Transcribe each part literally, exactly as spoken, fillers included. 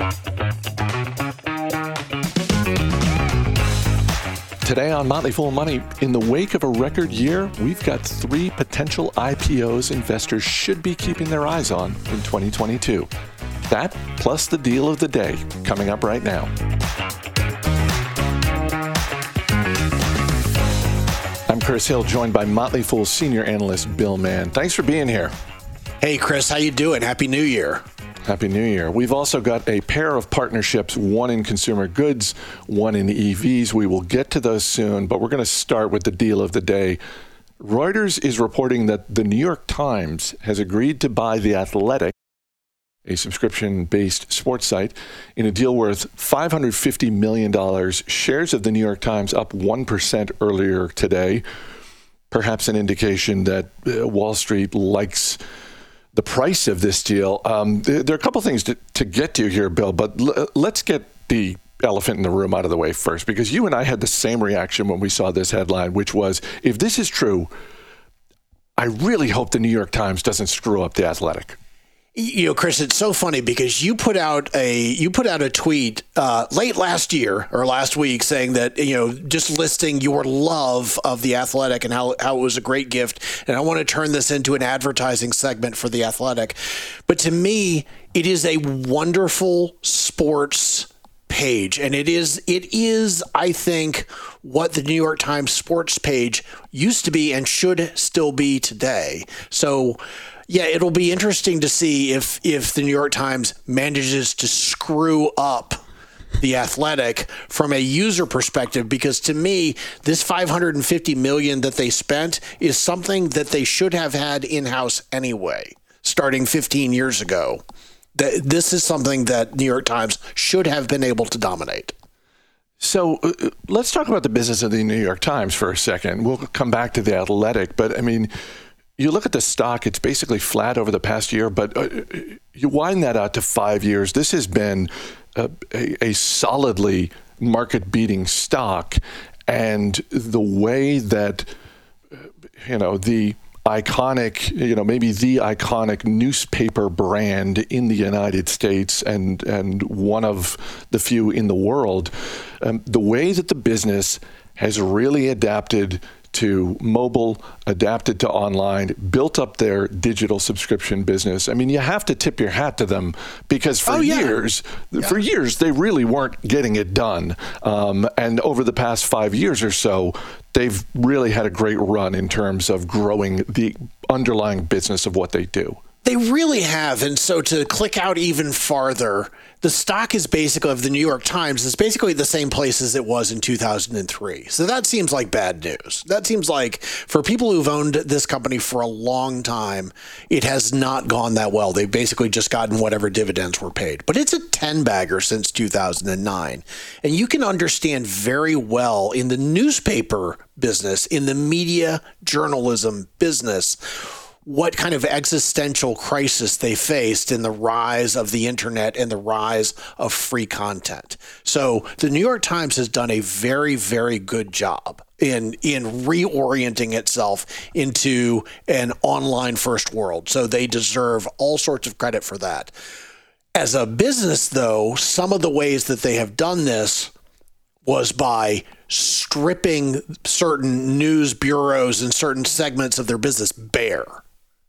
Today on Motley Fool Money, in the wake of a record year, we've got three potential I P Os investors should be keeping their eyes on in twenty twenty-two. That, plus the deal of the day, coming up right now. I'm Chris Hill, joined by Motley Fool senior analyst Bill Mann. Thanks for being here. Hey, Chris, how you doing? Happy New Year. Happy New Year. We've also got a pair of partnerships, one in consumer goods, one in E Vs. We will get to those soon, but we're going to start with the deal of the day. Reuters is reporting that the New York Times has agreed to buy The Athletic, a subscription-based sports site, in a deal worth five hundred fifty million dollars. Shares of the New York Times up one percent earlier today. Perhaps an indication that uh, Wall Street likes the price of this deal. Um, there, there are a couple things to, to get to here, Bill, but l- let's get the elephant in the room out of the way first, because you and I had the same reaction when we saw this headline, which was, if this is true, I really hope the New York Times doesn't screw up The Athletic. You know, Chris, it's so funny because you put out a you put out a tweet uh, late last year or last week saying that, you know, just listing your love of The Athletic and how, how it was a great gift. And I want to turn this into an advertising segment for The Athletic. But to me, it is a wonderful sports page. And it is, it is, I think, what the New York Times sports page used to be and should still be today. So, yeah, it'll be interesting to see if if the New York Times manages to screw up The Athletic from a user perspective, because to me, this five hundred fifty million dollars that they spent is something that they should have had in-house anyway, starting fifteen years ago. This is something that New York Times should have been able to dominate. So uh, let's talk about the business of the New York Times for a second. We'll come back to The Athletic, but I mean, you look at the stock, it's basically flat over the past year, but uh, you wind that out to five years. This has been a, a, a solidly market-beating stock. And the way that, you know, the iconic, you know, maybe the iconic newspaper brand in the United States and, and one of the few in the world, um, the way that the business has really adapted to mobile, adapted to online, built up their digital subscription business. I mean, you have to tip your hat to them, because for oh, yeah. years, yeah. for years, they really weren't getting it done. Um, and over the past five years or so, they've really had a great run in terms of growing the underlying business of what they do. They really have. And so to click out even farther, the stock is basically, of the New York Times, is basically the same place as it was in two thousand three. So that seems like bad news. That seems like, for people who've owned this company for a long time, it has not gone that well. They've basically just gotten whatever dividends were paid. But it's a ten-bagger since two thousand nine. And you can understand very well in the newspaper business, in the media journalism business, what kind of existential crisis they faced in the rise of the internet and the rise of free content. So the New York Times has done a very, very good job in in reorienting itself into an online first world. So they deserve all sorts of credit for that. As a business, though, some of the ways that they have done this was by stripping certain news bureaus and certain segments of their business bare.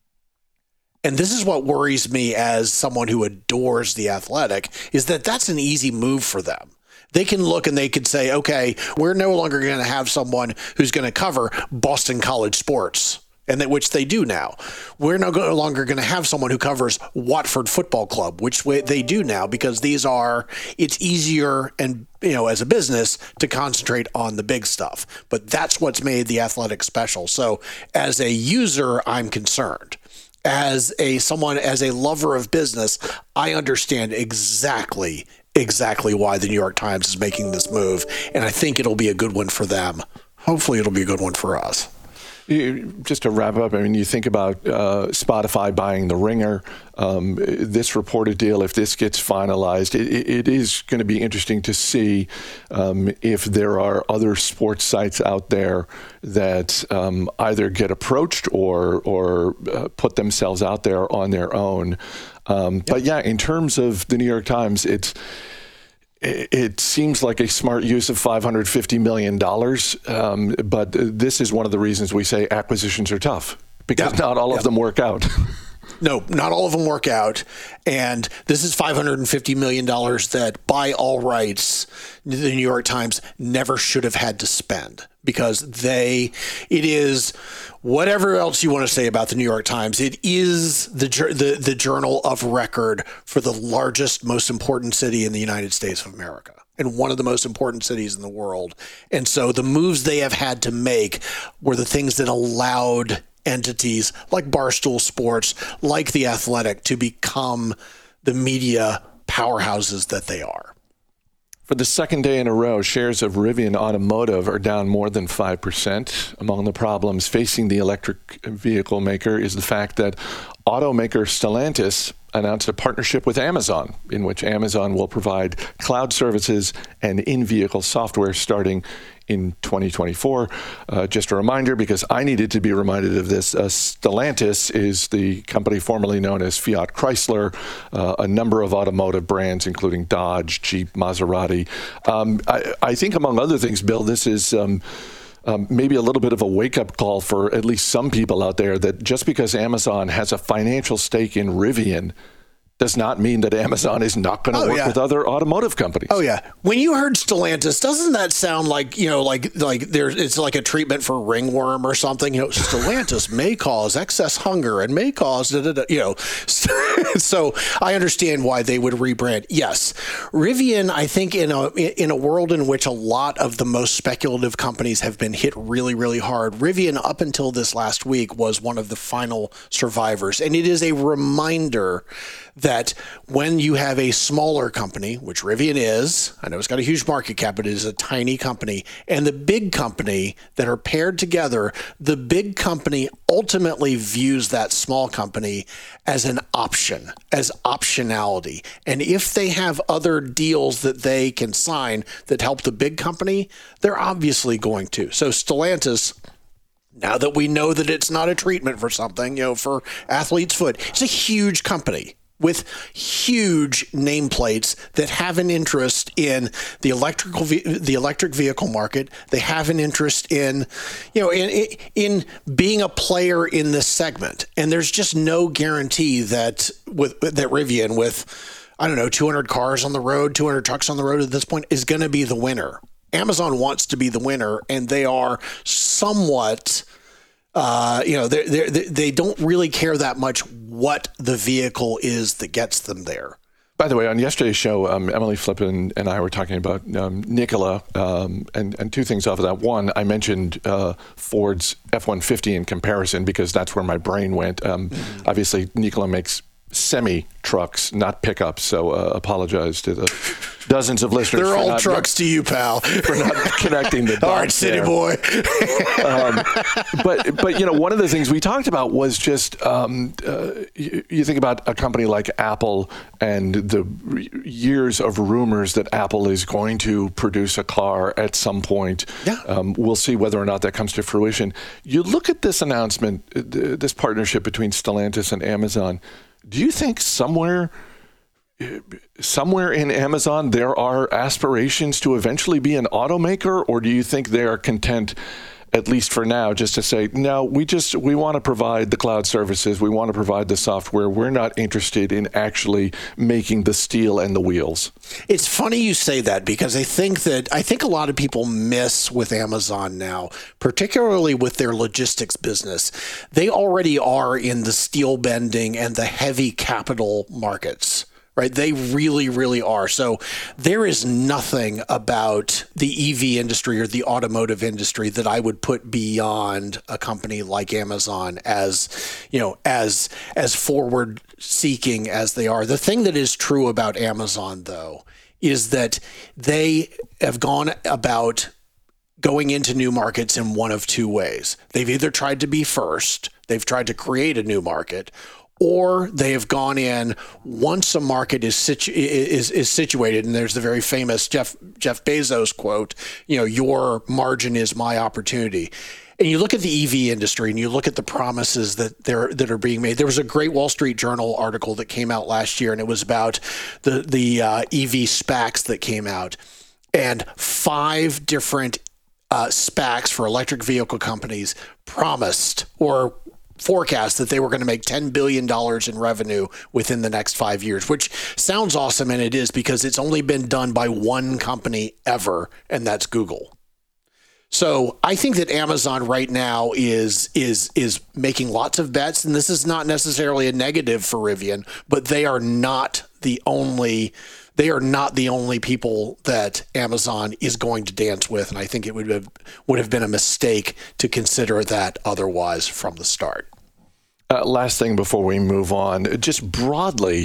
And this is what worries me as someone who adores The Athletic, is that that's an easy move for them. They can look and they could say, okay, we're no longer going to have someone who's going to cover Boston College sports, and that which they do now. We're no longer going to have someone who covers Watford Football Club, which they do now, because these are, it's easier and, you know, as a business to concentrate on the big stuff. But that's what's made The Athletic special. So as a user, I'm concerned. As a someone, as a lover of business, I understand exactly, exactly why the New York Times is making this move. And I think it'll be a good one for them. Hopefully it'll be a good one for us. Just to wrap up, I mean, you think about uh, Spotify buying The Ringer. Um, this reported deal, if this gets finalized, it, it is going to be interesting to see um, if there are other sports sites out there that um, either get approached or or uh, put themselves out there on their own. Um, yep. But yeah, in terms of the New York Times, it's it seems like a smart use of five hundred fifty million dollars, um, but this is one of the reasons we say acquisitions are tough, because yeah. not all yeah. of them work out. No, not all of them work out. And this is five hundred fifty million dollars that, by all rights, the New York Times never should have had to spend, because they, it is, whatever else you want to say about the New York Times, it is the, the, the journal of record for the largest, most important city in the United States of America, and one of the most important cities in the world. And so the moves they have had to make were the things that allowed entities like Barstool Sports, like The Athletic, to become the media powerhouses that they are. For the second day in a row, shares of Rivian Automotive are down more than five percent. Among the problems facing the electric vehicle maker is the fact that automaker Stellantis announced a partnership with Amazon, in which Amazon will provide cloud services and in-vehicle software starting in twenty twenty-four. Uh, just a reminder, because I needed to be reminded of this, uh, Stellantis is the company formerly known as Fiat Chrysler, uh, a number of automotive brands, including Dodge, Jeep, Maserati. Um, I, I think, among other things, Bill, this is um, um, maybe a little bit of a wake-up call for at least some people out there, that just because Amazon has a financial stake in Rivian does not mean that Amazon is not going to oh, work yeah. with other automotive companies. Oh yeah. When you heard Stellantis, doesn't that sound like, you know, like like there's it's like a treatment for ringworm or something? You know, Stellantis may cause excess hunger and may cause da, da, da, you know. So I understand why they would rebrand. Yes, Rivian. I think in a in a world in which a lot of the most speculative companies have been hit really really hard, Rivian up until this last week was one of the final survivors, and it is a reminder that when you have a smaller company, which Rivian is, I know it's got a huge market cap, but it is a tiny company, and the big company that are paired together, the big company ultimately views that small company as an option, as optionality. And if they have other deals that they can sign that help the big company, they're obviously going to. So Stellantis, now that we know that it's not a treatment for something, you know, for athlete's foot, it's a huge company with huge nameplates that have an interest in the electrical, the electric vehicle market. They have an interest in, you know, in in being a player in this segment. And there's just no guarantee that with that Rivian, with I don't know, two hundred cars on the road, two hundred trucks on the road at this point, is going to be the winner. Amazon wants to be the winner, and they are somewhat. Uh, you know, they they they don't really care that much what the vehicle is that gets them there. By the way, on yesterday's show, um, Emily Flippen and I were talking about um, Nikola, um, and, and two things off of that. One, I mentioned uh, Ford's F one fifty in comparison, because that's where my brain went. Um, mm-hmm. Obviously, Nikola makes semi-trucks, not pickups, so uh, apologize to the dozens of listeners. They're all not, trucks to you, pal. For not connecting the dots. All right, city there. boy. um, but, but you know, one of the things we talked about was just, um, uh, you, you think about a company like Apple and the years of rumors that Apple is going to produce a car at some point. Yeah. Um, we'll see whether or not that comes to fruition. You look at this announcement, this partnership between Stellantis and Amazon. Do you think somewhere, somewhere in Amazon there are aspirations to eventually be an automaker, or do you think they are content, at least for now, just to say, no, we just we want to provide the cloud services, we want to provide the software, we're not interested in actually making the steel and the wheels? It's funny you say that, because I think that I think a lot of people miss with Amazon now, particularly with their logistics business. They already are in the steel bending and the heavy capital markets. Right. They really, really are. So there is nothing about the E V industry or the automotive industry that I would put beyond a company like Amazon as, you know, as as forward seeking as they are. The thing that is true about Amazon, though, is that they have gone about going into new markets in one of two ways. They've either tried to be first, they've tried to create a new market, or they have gone in once a market is situ- is is situated. And there's the very famous Jeff Jeff Bezos quote, you know, your margin is my opportunity. And you look at the E V industry and you look at the promises that they're that are being made. There was a great Wall Street Journal article that came out last year, and it was about the the uh, E V SPACs that came out, and five different uh, SPACs for electric vehicle companies promised or forecast that they were going to make ten billion dollars in revenue within the next five years, which sounds awesome, and it is, because it's only been done by one company ever, and that's Google. So I think that Amazon right now is is is making lots of bets, and this is not necessarily a negative for Rivian, but they are not the only they are not the only people that Amazon is going to dance with, and I think it would have would have been a mistake to consider that otherwise from the start. Uh, last thing before we move on, just broadly,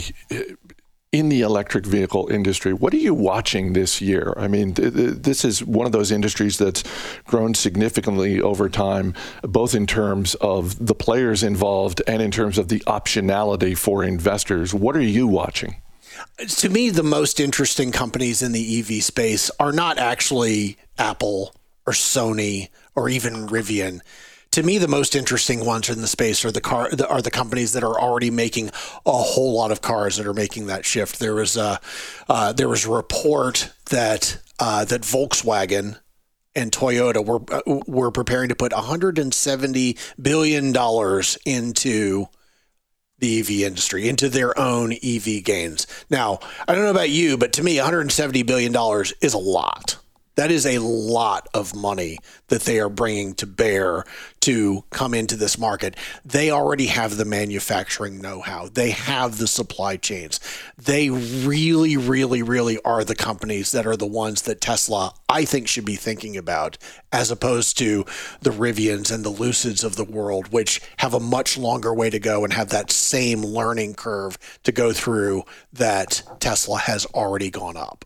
in the electric vehicle industry, what are you watching this year? I mean, th- th- this is one of those industries that's grown significantly over time, both in terms of the players involved and in terms of the optionality for investors. What are you watching? To me, the most interesting companies in the E V space are not actually Apple or Sony or even Rivian. To me, the most interesting ones in the space are the car are the companies that are already making a whole lot of cars that are making that shift. There was a uh, there was a report that uh, that Volkswagen and Toyota were uh, were preparing to put one hundred seventy billion dollars into the E V industry, into their own E V gains. Now, I don't know about you, but to me, one hundred seventy billion dollars is a lot. That is a lot of money that they are bringing to bear to come into this market. They already have the manufacturing know-how. They have the supply chains. They really, really, really are the companies that are the ones that Tesla, I think, should be thinking about, as opposed to the Rivians and the Lucids of the world, which have a much longer way to go and have that same learning curve to go through that Tesla has already gone up.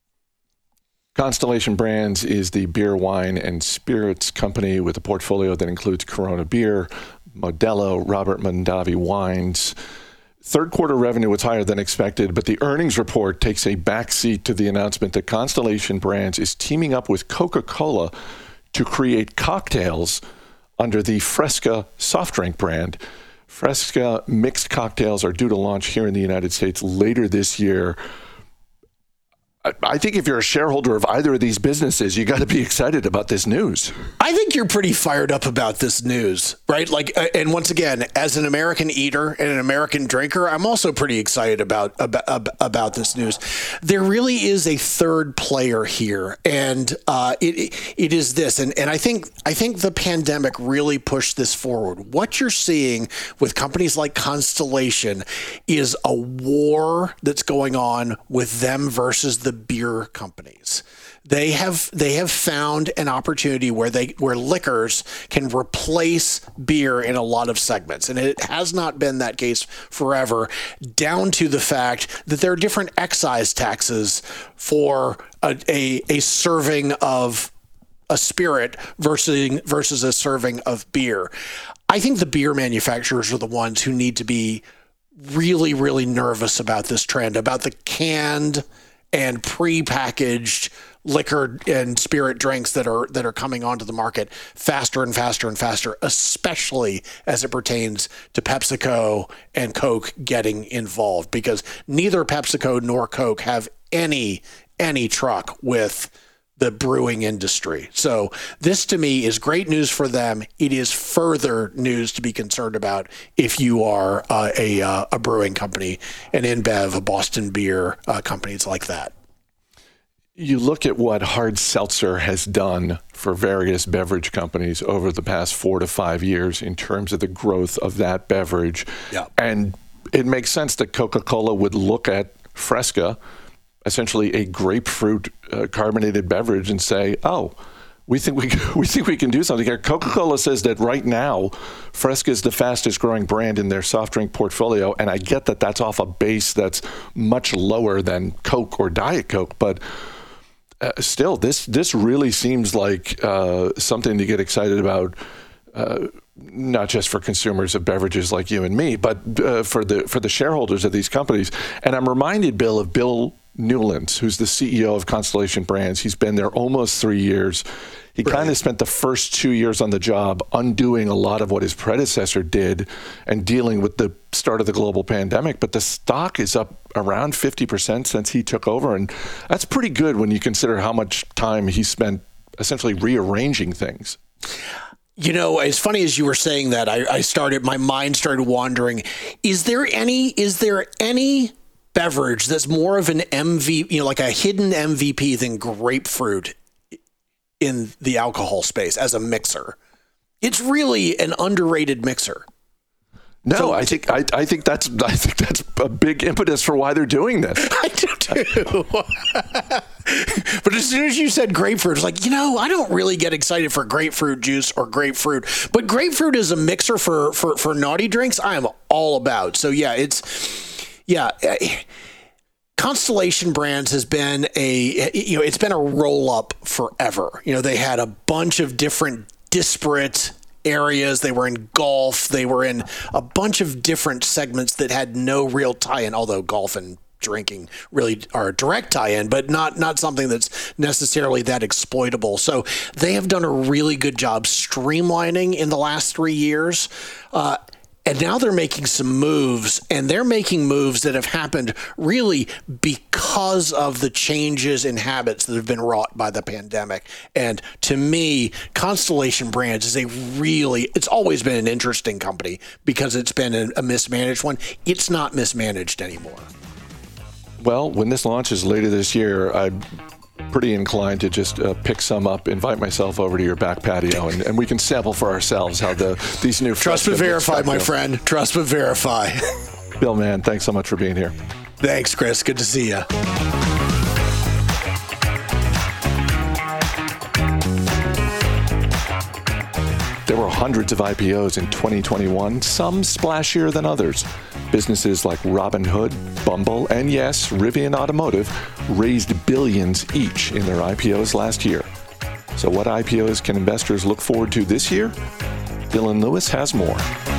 Constellation Brands is the beer, wine, and spirits company with a portfolio that includes Corona Beer, Modelo, Robert Mondavi Wines. Third quarter revenue was higher than expected, but the earnings report takes a backseat to the announcement that Constellation Brands is teaming up with Coca-Cola to create cocktails under the Fresca soft drink brand. Fresca mixed cocktails are due to launch here in the United States later this year. I think if you're a shareholder of either of these businesses, you got to be excited about this news. I think you're pretty fired up about this news, right? Like, and once again, as an American eater and an American drinker, I'm also pretty excited about about, about this news. There really is a third player here, and uh, it it is this, and and I think I think the pandemic really pushed this forward. What you're seeing with companies like Constellation is a war that's going on with them versus the beer companies. They have they have found an opportunity where they where liquors can replace beer in a lot of segments, and it has not been that case forever. Down to the fact that there are different excise taxes for a a, a serving of a spirit versus versus a serving of beer. I think the beer manufacturers are the ones who need to be really really nervous about this trend, about the canned and pre-packaged liquor and spirit drinks that are that are coming onto the market faster and faster and faster, especially as it pertains to PepsiCo and Coke getting involved, because neither PepsiCo nor Coke have any any truck with the brewing industry. So this to me is great news for them. It is further news to be concerned about if you are uh, a uh, a brewing company, an InBev, a Boston Beer, uh, companies like that. You look at what hard seltzer has done for various beverage companies over the past four to five years in terms of the growth of that beverage. Yeah. And it makes sense that Coca-Cola would look at Fresca, essentially a grapefruit uh, carbonated beverage, and say, "Oh, we think we we think we can do something here." Coca-Cola says that right now, Fresca is the fastest growing brand in their soft drink portfolio, and I get that that's off a base that's much lower than Coke or Diet Coke, but uh, still, this this really seems like uh, something to get excited about. Uh, not just for consumers of beverages like you and me, but uh, for the for the shareholders of these companies. And I'm reminded, Bill, of Bill Newlands, who's the C E O of Constellation Brands. He's been there almost three years. He right. kind of spent the first two years on the job undoing a lot of what his predecessor did and dealing with the start of the global pandemic. But the stock is up around fifty percent since he took over. And that's pretty good when you consider how much time he spent essentially rearranging things. You know, as funny as you were saying that, I, I started, my mind started wandering. Is there any, is there any beverage that's more of an M V P, you know, like a hidden M V P than grapefruit in the alcohol space as a mixer? It's really an underrated mixer. No, so, I think I, I think that's I think that's a big impetus for why they're doing this. I do too. But as soon as you said grapefruit, it's like, you know, I don't really get excited for grapefruit juice or grapefruit, but grapefruit is a mixer for for for naughty drinks. I am all about. So yeah, it's yeah. Constellation Brands has been a you know it's been a roll up forever. You know, they had a bunch of different disparate areas. They were in golf. They were in a bunch of different segments that had no real tie-in, although golf and drinking really are a direct tie-in, but not not something that's necessarily that exploitable. So they have done a really good job streamlining in the last three years. Uh, And now they're making some moves, and they're making moves that have happened really because of the changes in habits that have been wrought by the pandemic. And to me, Constellation Brands is a really, it's always been an interesting company because it's been a, a mismanaged one. It's not mismanaged anymore. Well, when this launches later this year, I'm pretty inclined to just uh, pick some up, invite myself over to your back patio, and, and we can sample for ourselves how the these new trust but verify, my friend. Trust but verify. Bill, man, thanks so much for being here. Thanks, Chris. Good to see you. There were hundreds of I P Os in twenty twenty-one, some splashier than others. Businesses like Robinhood, Bumble, and yes, Rivian Automotive raised billions each in their I P Os last year. So what I P Os can investors look forward to this year? Dylan Lewis has more.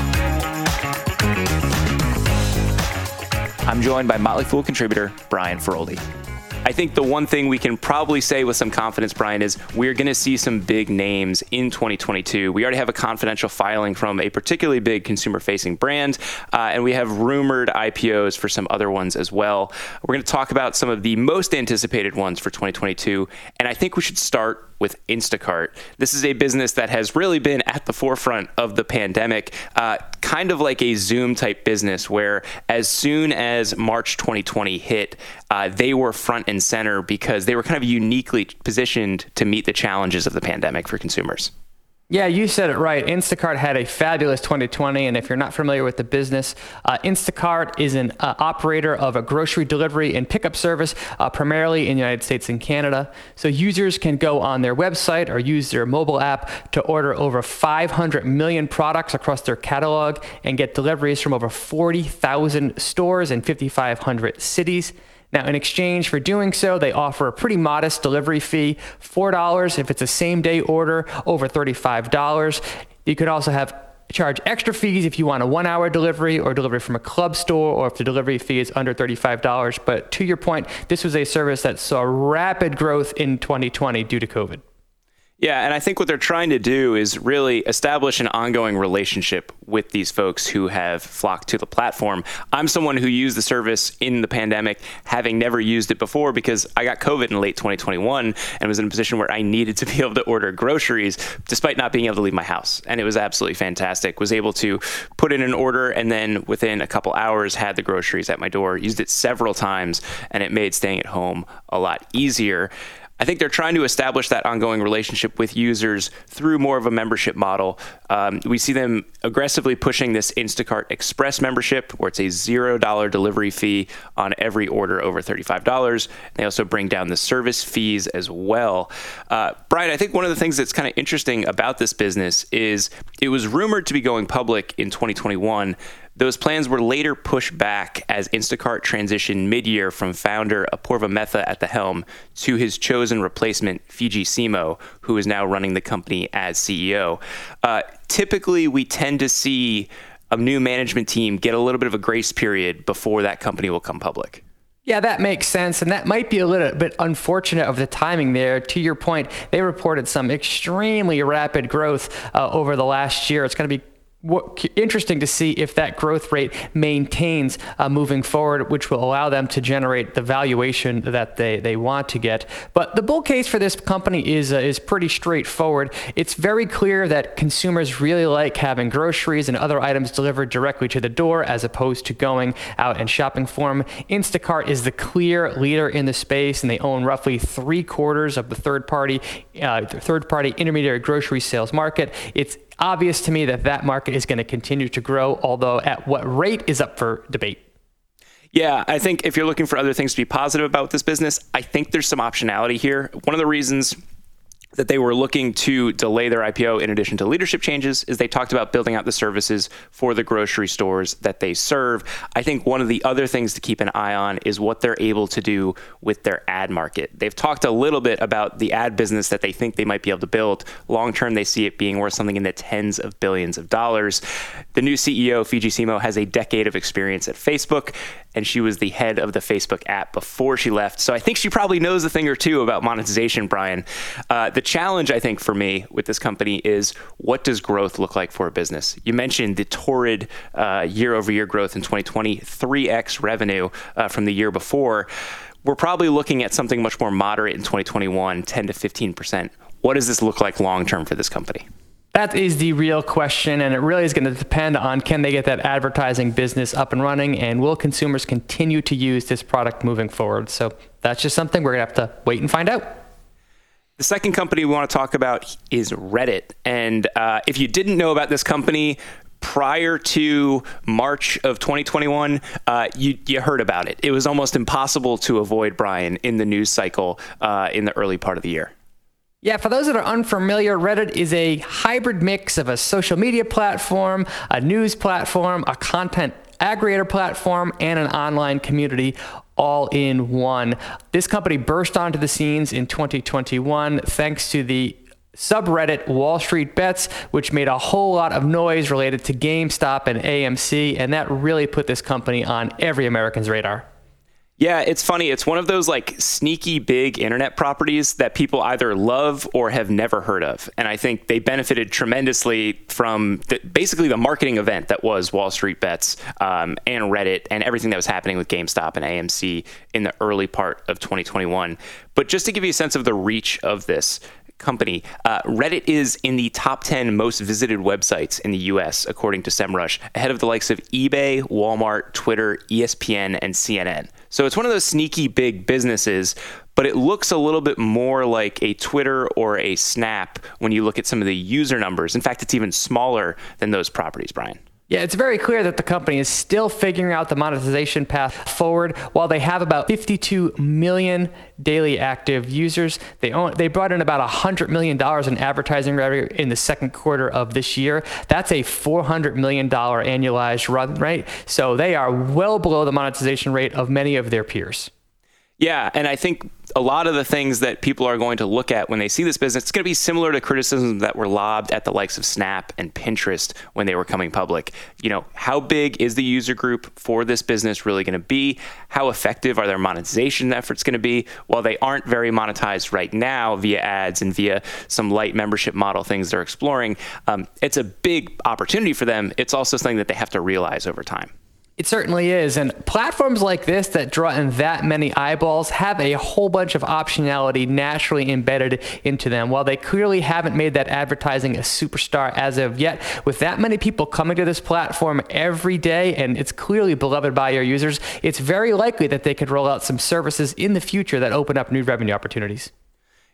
I'm joined by Motley Fool contributor Brian Feroldi. I think the one thing we can probably say with some confidence, Brian, is we're going to see some big names in twenty twenty-two. We already have a confidential filing from a particularly big consumer-facing brand, uh, and we have rumored I P Os for some other ones as well. We're going to talk about some of the most anticipated ones for twenty twenty-two, and I think we should start with Instacart. This is a business that has really been at the forefront of the pandemic, uh, kind of like a Zoom type business where as soon as March twenty twenty hit, uh, they were front and center because they were kind of uniquely positioned to meet the challenges of the pandemic for consumers. Yeah, you said it right. Instacart had a fabulous twenty twenty, and if you're not familiar with the business, uh, Instacart is an uh, operator of a grocery delivery and pickup service, uh, primarily in the United States and Canada. So users can go on their website or use their mobile app to order over five hundred million products across their catalog and get deliveries from over forty thousand stores in five thousand five hundred cities. Now, in exchange for doing so, they offer a pretty modest delivery fee, four dollars if it's a same-day order over thirty-five dollars. You could also have charge extra fees if you want a one-hour delivery or delivery from a club store, or if the delivery fee is under thirty-five dollars. But to your point, this was a service that saw rapid growth in twenty twenty due to COVID. Yeah, and I think what they're trying to do is really establish an ongoing relationship with these folks who have flocked to the platform. I'm someone who used the service in the pandemic, having never used it before because I got COVID in late twenty twenty-one and was in a position where I needed to be able to order groceries despite not being able to leave my house. And it was absolutely fantastic. Was able to put in an order and then within a couple hours had the groceries at my door. Used it several times and it made staying at home a lot easier. I think they're trying to establish that ongoing relationship with users through more of a membership model. Um, we see them aggressively pushing this Instacart Express membership, where it's a zero dollar delivery fee on every order over thirty-five dollars. They also bring down the service fees as well. Uh, Brian, I think one of the things that's kind of interesting about this business is it was rumored to be going public in twenty twenty-one Those plans were later pushed back as Instacart transitioned mid-year from founder Apurva Mehta at the helm to his chosen replacement, Fidji Simo, who is now running the company as C E O. Uh, typically, we tend to see a new management team get a little bit of a grace period before that company will come public. Yeah, that makes sense. And that might be a little bit unfortunate of the timing there. To your point, they reported some extremely rapid growth uh, over the last year. It's going to be What, interesting to see if that growth rate maintains uh, moving forward, which will allow them to generate the valuation that they, they want to get. But the bull case for this company is uh, is pretty straightforward. It's very clear that consumers really like having groceries and other items delivered directly to the door as opposed to going out and shopping for them. Instacart is the clear leader in the space, and they own roughly three quarters of the third party uh, third party intermediary grocery sales market. It's obvious to me that that market is going to continue to grow, although at what rate is up for debate. Yeah, I think if you're looking for other things to be positive about this business, I think there's some optionality here. One of the reasons that they were looking to delay their I P O in addition to leadership changes is they talked about building out the services for the grocery stores that they serve. I think one of the other things to keep an eye on is what they're able to do with their ad market. They've talked a little bit about the ad business that they think they might be able to build. Long term, they see it being worth something in the tens of billions of dollars. The new C E O, Fidji Simo, has a decade of experience at Facebook, and she was the head of the Facebook app before she left. So I think she probably knows a thing or two about monetization, Brian. Uh, the challenge, I think, for me with this company is, what does growth look like for a business? You mentioned the torrid uh, year-over-year growth in twenty twenty, three x revenue uh, from the year before. We're probably looking at something much more moderate in twenty twenty-one, ten to fifteen percent. What does this look like long-term for this company? That is the real question, and it really is going to depend on, can they get that advertising business up and running, and will consumers continue to use this product moving forward? So that's just something we're going to have to wait and find out. The second company we want to talk about is Reddit. And uh, if you didn't know about this company prior to March of twenty twenty-one, uh, you, you heard about it. It was almost impossible to avoid, Brian, in the news cycle uh, in the early part of the year. Yeah, for those that are unfamiliar, Reddit is a hybrid mix of a social media platform, a news platform, a content aggregator platform, and an online community all in one. This company burst onto the scenes in twenty twenty-one thanks to the subreddit Wall Street Bets, which made a whole lot of noise related to GameStop and A M C, and that really put this company on every American's radar. Yeah, it's funny. It's one of those like sneaky big internet properties that people either love or have never heard of. And I think they benefited tremendously from the, basically the marketing event that was Wall Street Bets um, and Reddit and everything that was happening with GameStop and A M C in the early part of twenty twenty-one. But just to give you a sense of the reach of this company, uh, Reddit is in the top ten most visited websites in the U S, according to SEMrush, ahead of the likes of eBay, Walmart, Twitter, E S P N, and C N N. So it's one of those sneaky big businesses, but it looks a little bit more like a Twitter or a Snap when you look at some of the user numbers. In fact, it's even smaller than those properties, Brian. Yeah, it's very clear that the company is still figuring out the monetization path forward. While they have about fifty-two million daily active users, they own, they brought in about one hundred million dollars in advertising revenue in the second quarter of this year. That's a four hundred million dollars annualized run rate. So they are well below the monetization rate of many of their peers. Yeah, and I think a lot of the things that people are going to look at when they see this business, it's going to be similar to criticisms that were lobbed at the likes of Snap and Pinterest when they were coming public. You know, how big is the user group for this business really going to be? How effective are their monetization efforts going to be? While they aren't very monetized right now via ads and via some light membership model things they're exploring, um, it's a big opportunity for them. It's also something that they have to realize over time. It certainly is. And platforms like this that draw in that many eyeballs have a whole bunch of optionality naturally embedded into them. While they clearly haven't made that advertising a superstar as of yet, with that many people coming to this platform every day, and it's clearly beloved by your users, it's very likely that they could roll out some services in the future that open up new revenue opportunities.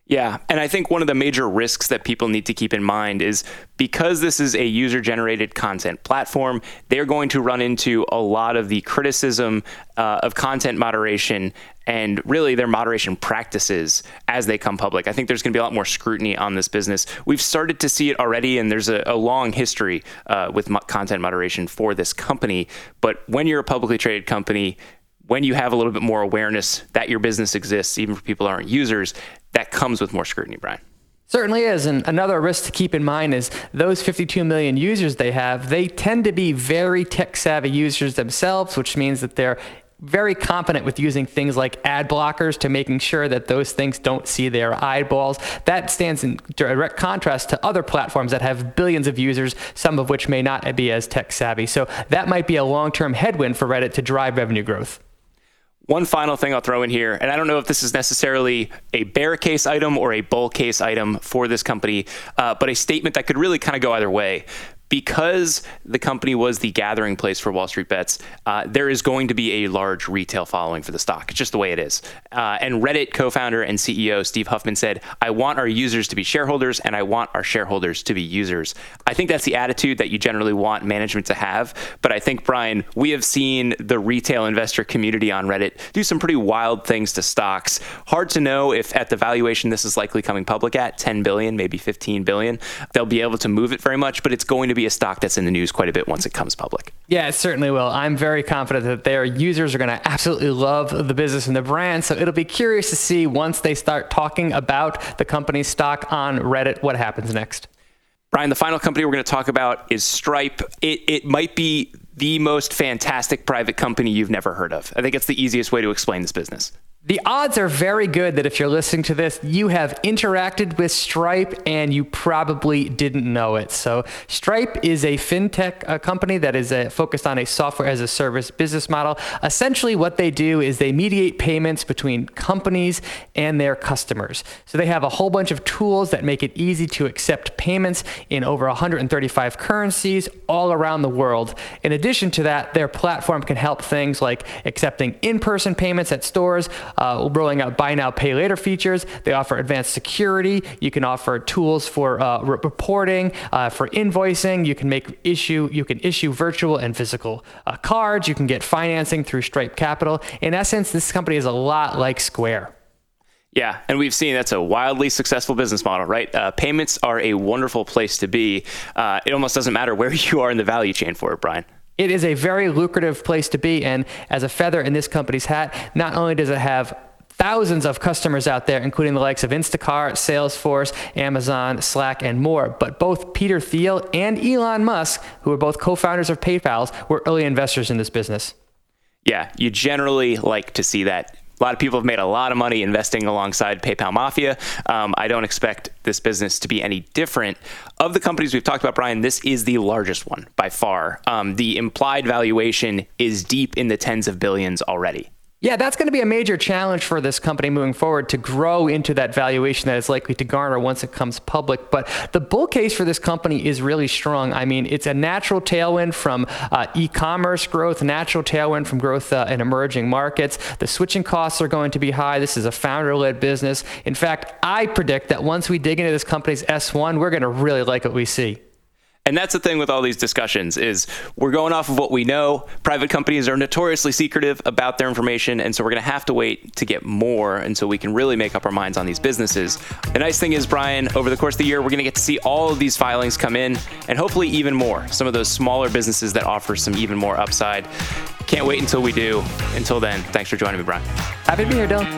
Yeah, and I think one of the major risks that people need to keep in mind is because this is a user-generated content platform, they're going to run into a lot of the criticism uh, of content moderation and really their moderation practices as they come public. I think there's going to be a lot more scrutiny on this business. We've started to see it already, and there's a, a long history uh, with mo- content moderation for this company. But when you're a publicly traded company, when you have a little bit more awareness that your business exists, even for people who aren't users, that comes with more scrutiny, Brian. Certainly is. And another risk to keep in mind is those fifty-two million users they have, they tend to be very tech-savvy users themselves, which means that they're very competent with using things like ad blockers to making sure that those things don't see their eyeballs. That stands in direct contrast to other platforms that have billions of users, some of which may not be as tech-savvy. So that might be a long-term headwind for Reddit to drive revenue growth. One final thing I'll throw in here, and I don't know if this is necessarily a bear case item or a bull case item for this company, uh, but a statement that could really kind of go either way. Because the company was the gathering place for Wall Street bets, uh, there is going to be a large retail following for the stock. It's just the way it is. Uh, and Reddit co-founder and C E O Steve Huffman said, I want our users to be shareholders and I want our shareholders to be users. I think that's the attitude that you generally want management to have. But I think, Brian, we have seen the retail investor community on Reddit do some pretty wild things to stocks. Hard to know if at the valuation this is likely coming public at, ten billion dollars, maybe fifteen billion dollars, they'll be able to move it very much, but it's going to be be a stock that's in the news quite a bit once it comes public. Yeah, it certainly will. I'm very confident that their users are going to absolutely love the business and the brand. So it'll be curious to see once they start talking about the company's stock on Reddit, what happens next. Brian, the final company we're going to talk about is Stripe. It, it might be the most fantastic private company you've never heard of. I think it's the easiest way to explain this business. The odds are very good that if you're listening to this, you have interacted with Stripe and you probably didn't know it. So Stripe is a fintech uh, company that is uh, focused on a software as a service business model. Essentially what they do is they mediate payments between companies and their customers. So they have a whole bunch of tools that make it easy to accept payments in over one hundred thirty-five currencies all around the world. In addition to that, their platform can help things like accepting in-person payments at stores, Uh, rolling out buy now, pay later features. They offer advanced security. You can offer tools for uh, re- reporting, uh, for invoicing. You can make issue. You can issue virtual and physical uh, cards. You can get financing through Stripe Capital. In essence, this company is a lot like Square. Yeah, and we've seen that's a wildly successful business model, right? Uh, payments are a wonderful place to be. Uh, it almost doesn't matter where you are in the value chain for it, Brian. It is a very lucrative place to be, and as a feather in this company's hat, not only does it have thousands of customers out there, including the likes of Instacart, Salesforce, Amazon, Slack, and more, but both Peter Thiel and Elon Musk, who are both co-founders of PayPal, were early investors in this business. Yeah, you generally like to see that. A lot of people have made a lot of money investing alongside PayPal Mafia. Um, I don't expect this business to be any different. Of the companies we've talked about, Brian, this is the largest one by far. Um, the implied valuation is deep in the tens of billions already. Yeah, that's going to be a major challenge for this company moving forward to grow into that valuation that it's likely to garner once it comes public. But the bull case for this company is really strong. I mean, it's a natural tailwind from uh, e-commerce growth, natural tailwind from growth uh, in emerging markets. The switching costs are going to be high. This is a founder-led business. In fact, I predict that once we dig into this company's S one, we're going to really like what we see. And that's the thing with all these discussions is we're going off of what we know. Private companies are notoriously secretive about their information, and so we're going to have to wait to get more until we can really make up our minds on these businesses. The nice thing is, Brian, over the course of the year, we're going to get to see all of these filings come in, and hopefully even more. Some of those smaller businesses that offer some even more upside. Can't wait until we do. Until then, thanks for joining me, Brian. Happy to be here, Dylan.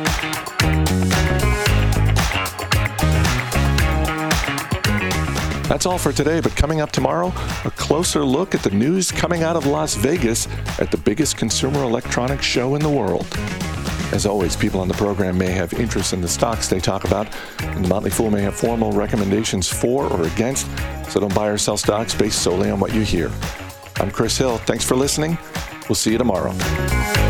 That's all for today, but coming up tomorrow, a closer look at the news coming out of Las Vegas at the biggest consumer electronics show in the world. As always, people on the program may have interest in the stocks they talk about, and the Motley Fool may have formal recommendations for or against, so don't buy or sell stocks based solely on what you hear. I'm Chris Hill. Thanks for listening. We'll see you tomorrow.